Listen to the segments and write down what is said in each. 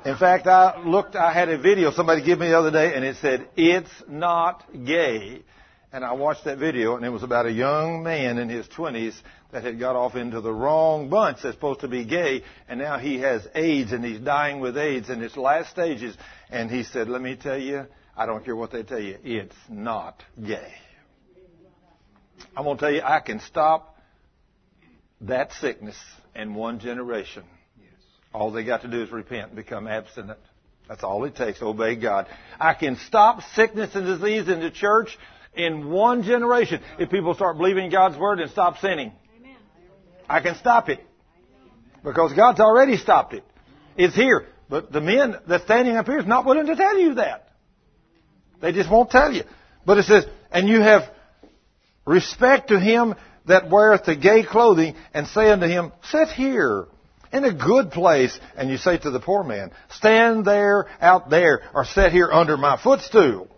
In fact, I had a video somebody gave me the other day, and it said, "It's not gay." And I watched that video, and it was about a young man in his 20s that had got off into the wrong bunch that's supposed to be gay, and now he has AIDS, and he's dying with AIDS in its last stages. And he said, "Let me tell you, I don't care what they tell you, it's not gay." I'm going to tell you, I can stop that sickness in one generation. All they got to do is repent and become abstinent. That's all it takes, obey God. I can stop sickness and disease in the church in one generation if people start believing God's Word and stop sinning. Amen. I can stop it because God's already stopped it. It's here. But the men that's standing up here is not willing to tell you that. They just won't tell you. But it says, "And you have respect to him that weareth the gay clothing, and say unto him, Sit here in a good place." And you say to the poor man, "Stand there out there, or sit here under my footstool."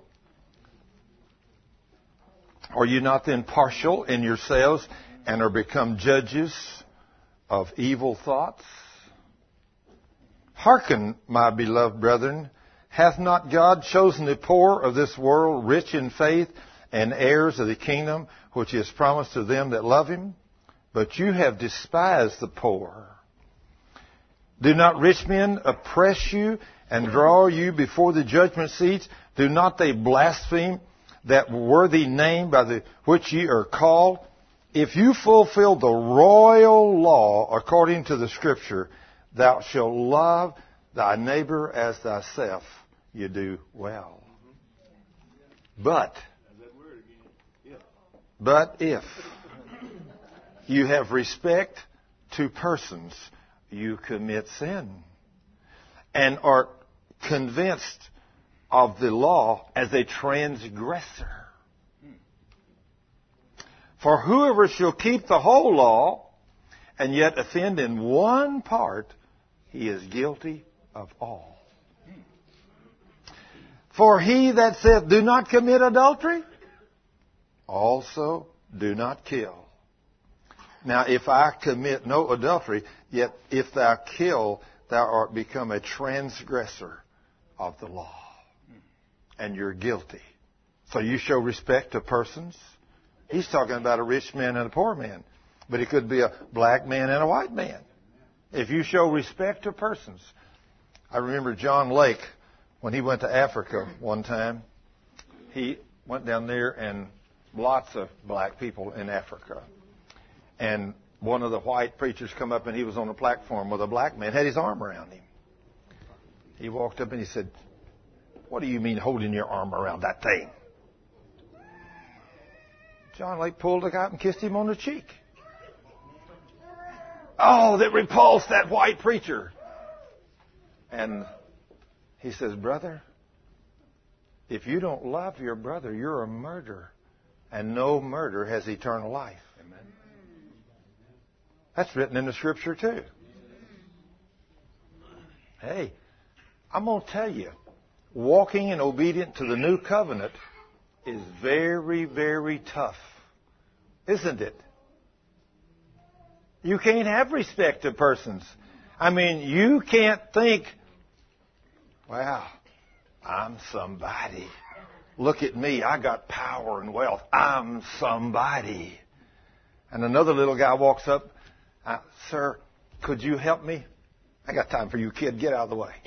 Are you not then partial in yourselves, and are become judges of evil thoughts? Hearken, my beloved brethren, hath not God chosen the poor of this world rich in faith, and heirs of the kingdom which He has promised to them that love Him? But you have despised the poor. Do not rich men oppress you and draw you before the judgment seats? Do not they blaspheme that worthy name by the which ye are called? If you fulfill the royal law according to the Scripture, "Thou shalt love thy neighbor as thyself," you do well. But if you have respect to persons, you commit sin and are convinced of the law as a transgressor. For whoever shall keep the whole law and yet offend in one part, he is guilty of all. For he that saith, "Do not commit adultery," also do not kill. Now, if I commit no adultery, yet if thou kill, thou art become a transgressor of the law. And you're guilty. So you show respect to persons. He's talking about a rich man and a poor man. But it could be a black man and a white man. If you show respect to persons. I remember John Lake, when he went to Africa one time, he went down there and lots of black people in Africa. And one of the white preachers come up and he was on a platform with a black man, had his arm around him. He walked up and he said, "What do you mean holding your arm around that thing?" John Lake pulled the guy up and kissed him on the cheek. Oh, that repulsed that white preacher. And he says, "Brother, if you don't love your brother, you're a murderer. And no murder has eternal life." Amen. That's written in the Scripture too. Hey, I'm going to tell you, walking in obedience to the new covenant is very, very tough. Isn't it? You can't have respect to persons. I mean, you can't think, "Wow, I'm somebody. Look at me. I got power and wealth. I'm somebody." And another little guy walks up, "Sir, could you help me?" "I got time for you, kid. Get out of the way."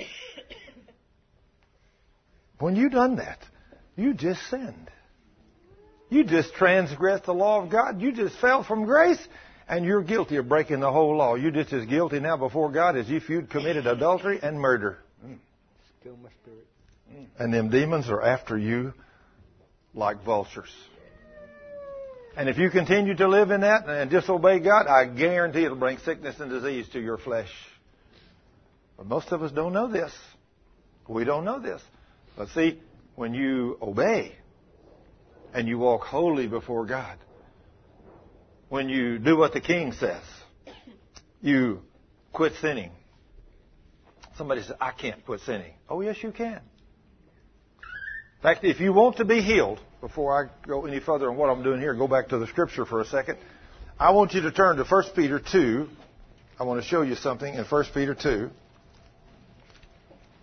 When you done that, you just sinned. You just transgressed the law of God. You just fell from grace, and you're guilty of breaking the whole law. You're just as guilty now before God as if you'd committed adultery and murder. Still my spirit. And them demons are after you like vultures. And if you continue to live in that and disobey God, I guarantee it'll bring sickness and disease to your flesh. But most of us don't know this. We don't know this. But see, when you obey and you walk holy before God, when you do what the King says, you quit sinning. Somebody says, "I can't quit sinning." Oh, yes, you can. In fact, if you want to be healed, before I go any further on what I'm doing here, go back to the Scripture for a second. I want you to turn to 1 Peter 2. I want to show you something in 1 Peter 2.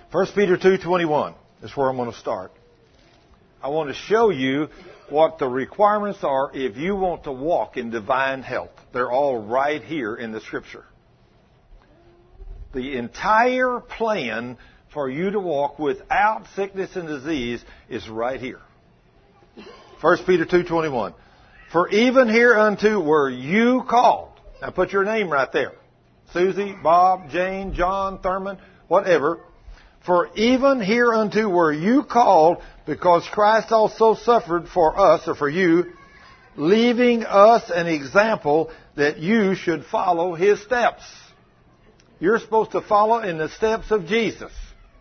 1 Peter 2:21 is where I'm going to start. I want to show you what the requirements are if you want to walk in divine health. They're all right here in the Scripture. The entire plan for you to walk without sickness and disease is right here. 1 Peter 2:21. For even hereunto were you called. Now put your name right there. Susie, Bob, Jane, John, Thurman, whatever. For even hereunto were you called, because Christ also suffered for us, or for you, leaving us an example that you should follow His steps. You're supposed to follow in the steps of Jesus.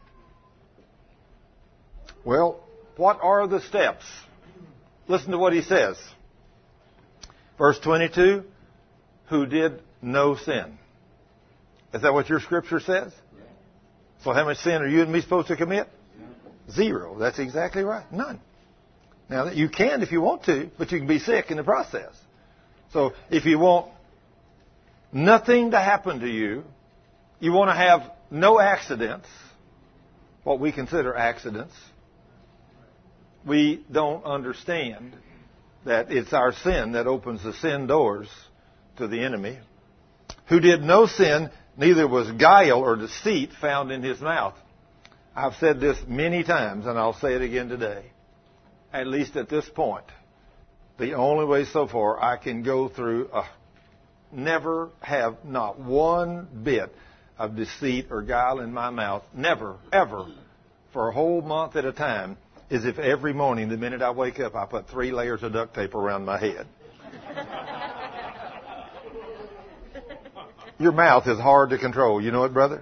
Well, what are the steps? Listen to what He says. Verse 22, who did no sin. Is that what your Scripture says? So how much sin are you and me supposed to commit? Zero. That's exactly right. None. Now, you can if you want to, but you can be sick in the process. So if you want nothing to happen to you, you want to have no accidents, what we consider accidents, we don't understand that it's our sin that opens the sin doors to the enemy. Who did no sin, neither was guile or deceit found in his mouth. I've said this many times, and I'll say it again today. At least at this point, the only way so far I can go through never have not one bit of deceit or guile in my mouth, never, ever, for a whole month at a time, is if every morning, the minute I wake up, I put 3 layers of duct tape around my head. Your mouth is hard to control. You know it, brother?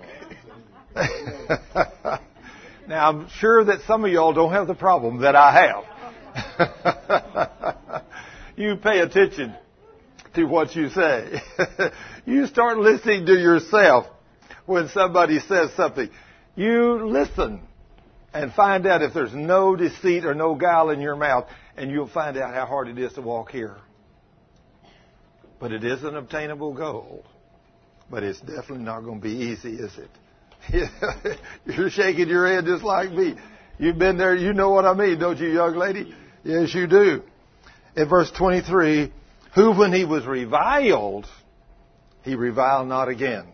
Now, I'm sure that some of y'all don't have the problem that I have. You pay attention to what you say. You start listening to yourself when somebody says something. You listen and find out if there's no deceit or no guile in your mouth, and you'll find out how hard it is to walk here. But it is an obtainable goal. But it's definitely not going to be easy, is it? You're shaking your head just like me. You've been there. You know what I mean, don't you, young lady? Yes, you do. In verse 23, who when he was reviled, he reviled not again.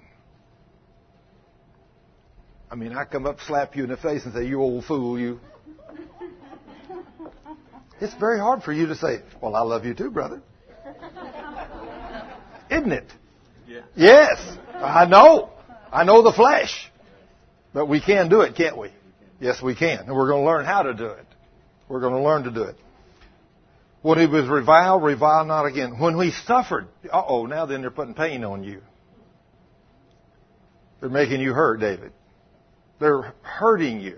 I mean, I come up, slap you in the face and say, you old fool, you. It's very hard for you to say, well, I love you too, brother. Isn't it? Yeah. Yes, I know. I know the flesh. But we can do it, can't we? Yes, we can. And we're going to learn how to do it. We're going to learn to do it. When he was reviled, revile not again. When we suffered, now then they're putting pain on you. They're making you hurt, David. They're hurting you.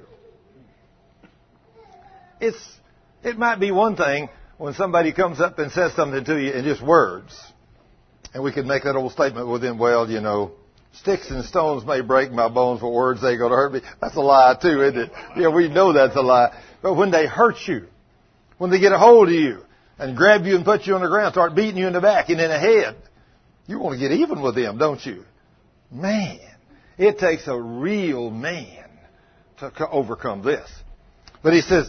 It might be one thing when somebody comes up and says something to you in just words. And we can make that old statement with them, well, you know, sticks and stones may break my bones, but words ain't going to hurt me. That's a lie too, isn't it? Yeah, we know that's a lie. But when they hurt you, when they get a hold of you and grab you and put you on the ground, start beating you in the back and in the head, you want to get even with them, don't you? Man, it takes a real man to overcome this. But he says,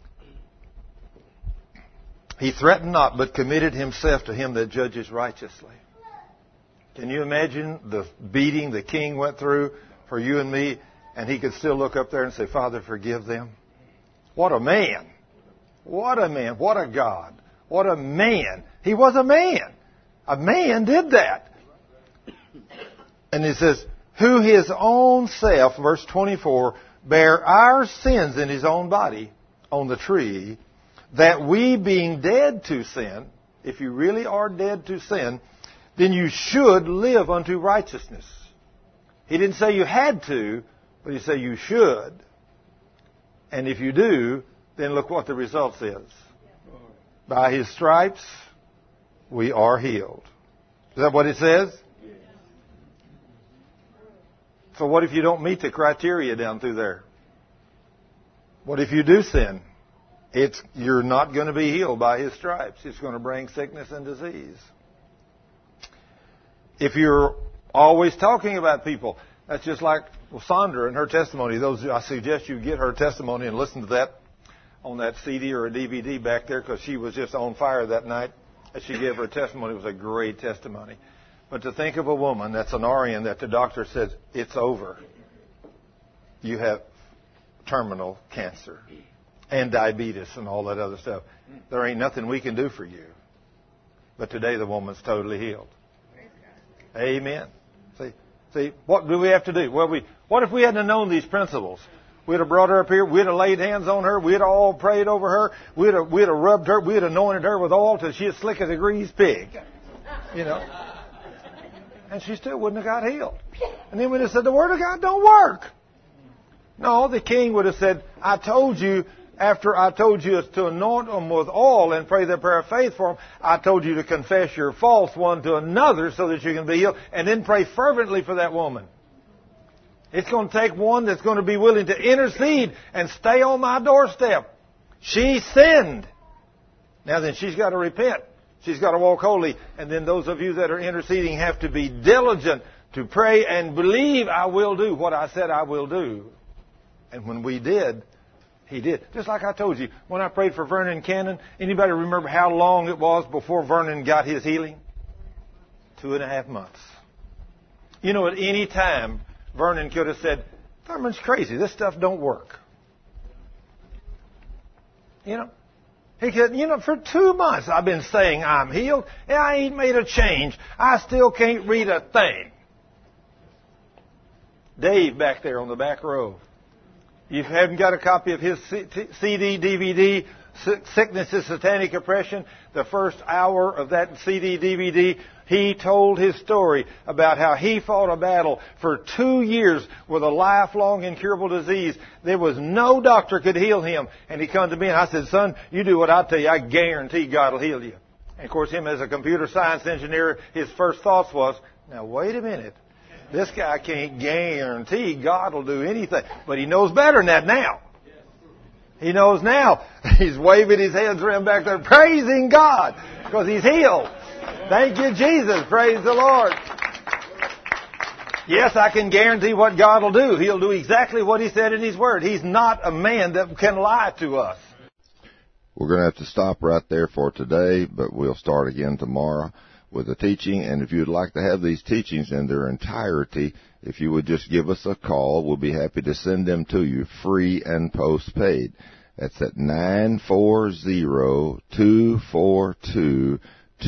he threatened not, but committed himself to him that judges righteously. Can you imagine the beating the king went through for you and me, and he could still look up there and say, Father, forgive them? What a man. What a man. What a God. What a man. He was a man. A man did that. And he says, who his own self, verse 24, bare our sins in his own body on the tree, that we being dead to sin, if you really are dead to sin, then you should live unto righteousness. He didn't say you had to, but he said you should. And if you do, then look what the result is. By his stripes, we are healed. Is that what it says? So what if you don't meet the criteria down through there? What if you do sin? You're not going to be healed by his stripes. It's going to bring sickness and disease. If you're always talking about people, that's just like Well, Sandra and her testimony, I suggest you get her testimony and listen to that on that CD or a DVD back there, because she was just on fire that night as she gave her testimony. It was a great testimony. But to think of a woman that's an RN that the doctor says, it's over. You have terminal cancer and diabetes and all that other stuff. There ain't nothing we can do for you. But today the woman's totally healed. Amen. See, what do we have to do? Well, what if we hadn't known these principles? We'd have brought her up here. We'd have laid hands on her. We'd have all prayed over her. We'd have rubbed her. We'd have anointed her with oil till she's slick as a greased pig. You know. And she still wouldn't have got healed. And then we'd have said, the Word of God don't work. No, the king would have said, I told you, after I told you to anoint them with oil and pray the prayer of faith for them, I told you to confess your faults one to another so that you can be healed, and then pray fervently for that woman. It's going to take one that's going to be willing to intercede and stay on my doorstep. She sinned. Now then, she's got to repent. She's got to walk holy. And then those of you that are interceding have to be diligent to pray and believe I will do what I said I will do. And when we did, He did. Just like I told you, when I prayed for Vernon Cannon, anybody remember how long it was before Vernon got his healing? 2.5 months. You know, at any time, Vernon could have said, Thurman's crazy. This stuff don't work. You know, he could, for 2 months I've been saying I'm healed, and I ain't made a change. I still can't read a thing. Dave back there on the back row. You haven't got a copy of his CD, DVD, Sickness is Satanic Oppression. The first hour of that CD, DVD, he told his story about how he fought a battle for 2 years with a lifelong incurable disease. There was no doctor could heal him. And he come to me and I said, son, you do what I tell you. I guarantee God will heal you. And of course, him as a computer science engineer, his first thoughts was, now wait a minute. This guy can't guarantee God will do anything. But he knows better than that now. He knows now. He's waving his hands around back there, praising God, because he's healed. Thank you, Jesus. Praise the Lord. Yes, I can guarantee what God will do. He'll do exactly what He said in His Word. He's not a man that can lie to us. We're going to have to stop right there for today, but we'll start again tomorrow with the teaching. And if you'd like to have these teachings in their entirety, if you would just give us a call, we'll be happy to send them to you free and postpaid. That's at 940-242-2106.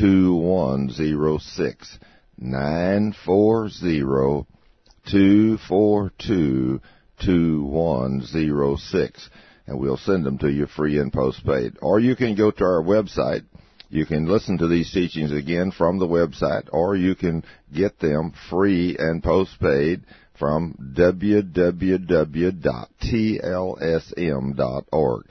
940-242-2106. And we'll send them to you free and postpaid. Or you can go to our website. You can listen to these teachings again from the website, or you can get them free and postpaid from www.tlsm.org.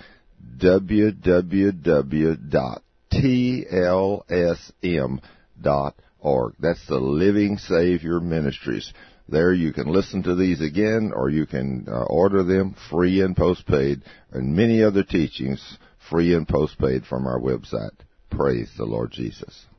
www.tlsm.org. That's the Living Savior Ministries. There you can listen to these again, or you can order them free and postpaid, and many other teachings free and postpaid from our website. Praise the Lord Jesus.